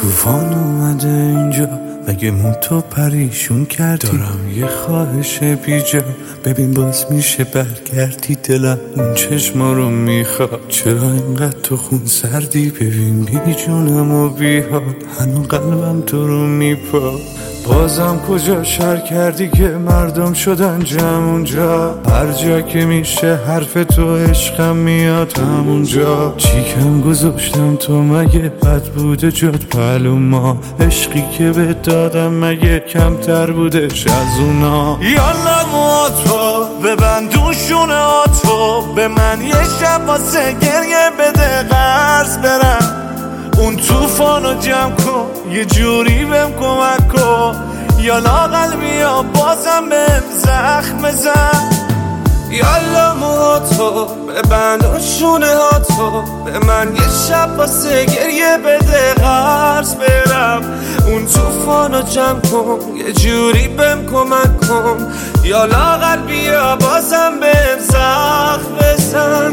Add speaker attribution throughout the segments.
Speaker 1: طوفان اومده اینجا، مگه تو پریشون کردی؟ دارم یه خواهش بیجا، ببین باز میشه برگردی؟ دلم اون چشما رو میخواد، چرا اینقدر تو خون سردی؟ ببین بی جونم و بی حال، هنو قلبم تو رو میپا. بازم کجا شر کردی که مردم شدن جمع اونجا؟ هر جا که میشه حرف تو عشقم میاد همونجا. چیکم گذاشتم تو مگه بد بوده جد پلو ما؟ عشقی که به دادم مگه کمتر بودش از اونا؟ یالا موتو ببندوشونه آتو، به من یه شب واسه گریه بده قرض برم. اون طوفانو جمع کن یه جوری بهم کمک کن، یالا قلبی ها بازم بهم زخم بزن. یالا موهاتو ببند و شونه هاتو، به من یه شب واسه گریه بده قرض برم. اون طوفانو جمع کن یه جوری بهم کمک کن، یالا قلبی ها بازم بهم زخم بزن.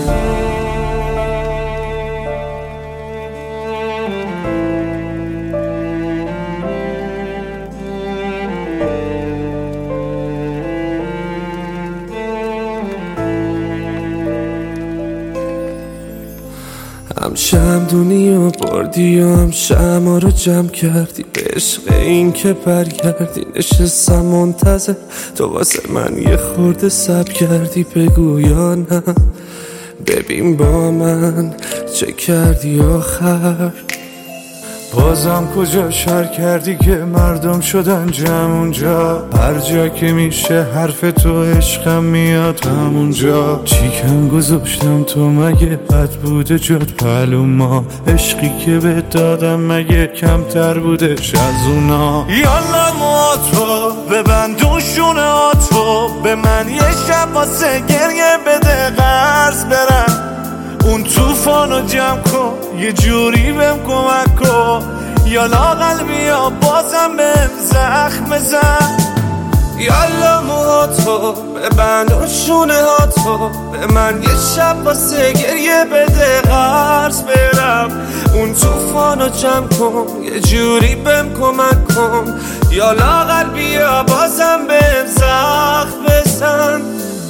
Speaker 1: هم شمدونی و بردی و هم شما رو جمع کردی، به عشق این که برگردی نشستم منتظر تو واسه من یه خورده صبر کردی. بگو یا نه، ببین با من چه کردی آخر؟ بازم کجا شر کردی که مردم شدن جمع اونجا؟ هر جا که میشه حرف تو عشقم میاد همونجا. چیکم گذاشتم تو مگه بد بوده جد پلو ما؟ عشقی که به دادم مگه کمتر بودش از اونا؟ یالا موتو ببندوشونه آتو، به من یه شب واسه گریه بده قرض برم. اون طوفانو جمع کن یه جوری بهم کمک کن، یالا قلبی ها بازم بهم زخم بزن. یالا موهاتو ببند و شونه هاتو، به من یه شب واسه گریه بده قرض برم. اون طوفانو جمع کن یه جوری بهم کمک کن، یالا قلبی ها بازم بهم زخم بزن.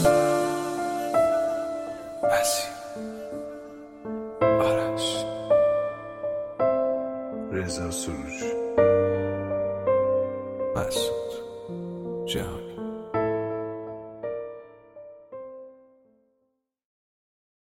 Speaker 2: آرش رضا سروش مسعود جهانی.